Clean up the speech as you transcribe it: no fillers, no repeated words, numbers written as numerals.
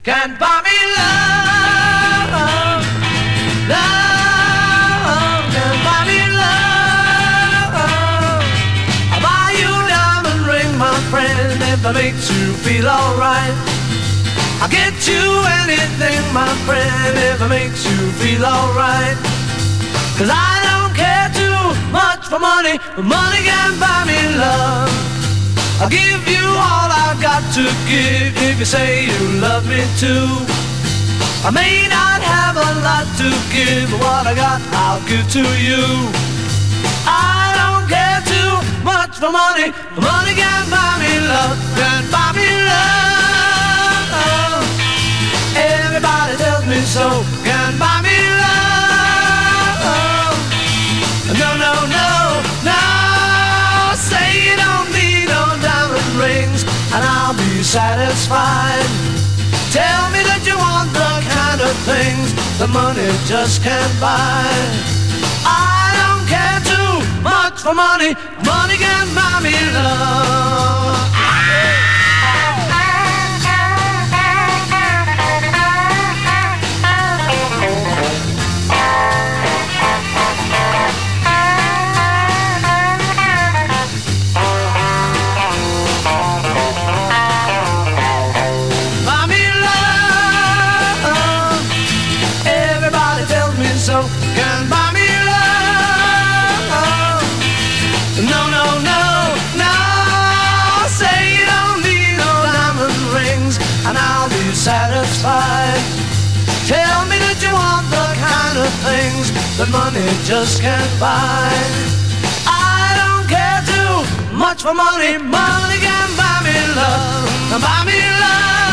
Can't buy me love, love, can't buy me love. I'll buy you a diamond ring, my friend, if that makes you feel alright. I'll get you anything, my friend, if it makes you feel alright. 'Cause I don't care too much for money, but money can't buy me love. I'll give you all I've got to give if you say you love me too. I may not have a lot to give, but what I got I'll give to you. I don't care too much for money, but money can't buy me love, can't buy me love. Everybody tells me so, can't buy me love. No, no, no, no, say you don't need no diamond rings and I'll be satisfied. Tell me that you want the kind of things that money just can't buy. I don't care too much for money, money can't buy me love. So can't buy me love. No, no, no, no, say you don't need no diamond rings and I'll be satisfied. Tell me that you want the kind of things that money just can't buy. I don't care too much for money, money can't buy me love, buy me love.